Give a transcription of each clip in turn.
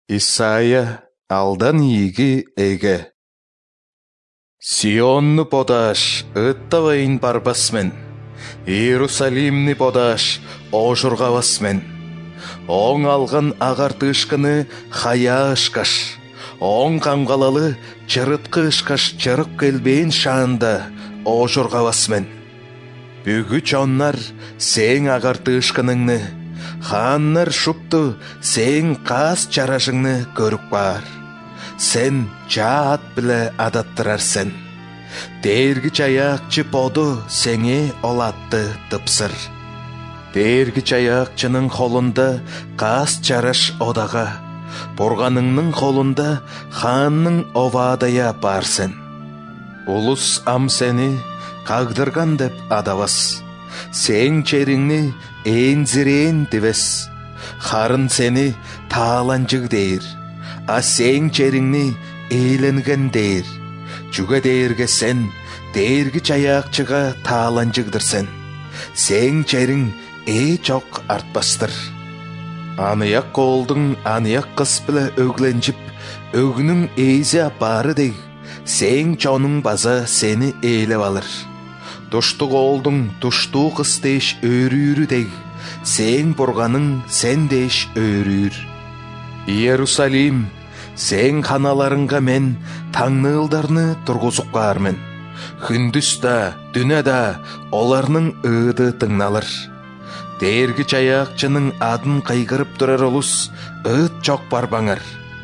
Исайя алдан иги эге. Сионну подаш ыттавайын барбасмен, Иерусалимни подаш ожургабасмен. Оң алган агартышкыны хая ышкаш, оң камгалалы чырыткы ышкаш чырып келбейин шаанда ожургабасмен. Бүгү чоннар сең агартышкыныңны, ханнар шупту сең кас чарашыңны көрүп бар. Сен чаат биле адаттырарсен. Дээргич аякчы поду сеңе олатты тыпсыр. Дээргич аякчынын колунда кас чараш одага, Бурганыңнын колунда ханның овадая барсен. Улус ам сени кагдырган деп адабас, сең чериңни энзирен дебес. Харын сени тааланчык дейир, а сең чериңни эйленген дейир. Чуга дейирге сен дээргич аякчыга тааланчыгдырсен. Сең чериң чок артпастыр. Анияк колдың анияк кыз биле өгленчип, өгүнүң эйзе бары дег, сең чонуң база сени эйлеп алыр. Тушту колдың тушту кыз деш өрүүрү дег, сең бурганың сен деш өрүүр. Иерусалим, сең ханаларыңга мен таңнылдарны тургузуп каармын. Күндүз да, түнө да оларның ыды тыңналыр. Дээргич аякчынын адын кайгырып турар олус ыт чок барбаңар.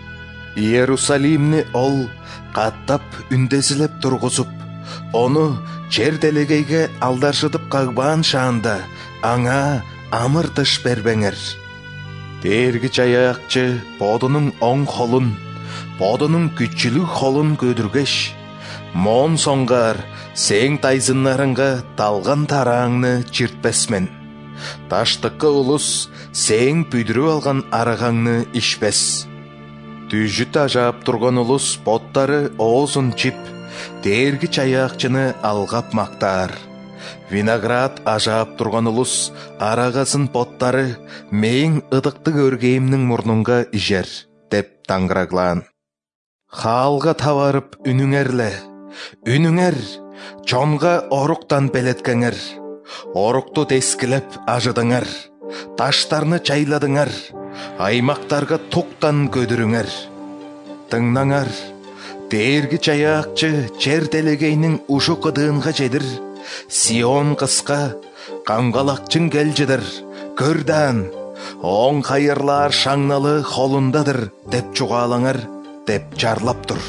Иерусалимни ол каттап үндесилеп тургузуп, ону чер делегейге алдаршытып кагбаан шаанда аңа амыр тыш бербеңер. Дээргич аякчы подунун оң колун, подунун күчүлүк колун көдүргеш, моон соңгар сең тайзыннарыңга талган тараңны чиртпесмен. Таштыкка улус сең пүйдүрүп алган арагаңны ишпес. Түжүт ажаап турган улус поттары оозун чип, дээргич аякчыны алгап мактаар. Виноград ажаап турган улус арагасын поттары мең ыдыкты көргейимнин мурнунга ижер, деп таңгыраглаан. Хаалга табарып үнүңерле, үнүңер, чонга оруктан белеткеңер. Орукту тескилеп ажыдыңар, таштарны чайладыңар, аймактарга туктан көдүрүңер. Тыңнаңар, дээргич аякчы чер делегейнин ушу кыдыынга жедир, Сион кыска, камгалакчың келжедир, көрдан, оң кайырлар шаңналы холундадыр, деп чугаалаңар, деп жарлап тур.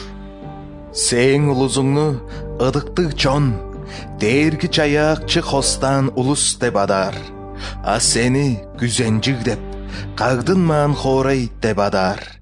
Сең улузуңну ыдыкты чон, дээргич аякчы хостан улус деп адар, а сени күзенжиг деп, кагдын маан хоорай деп адар.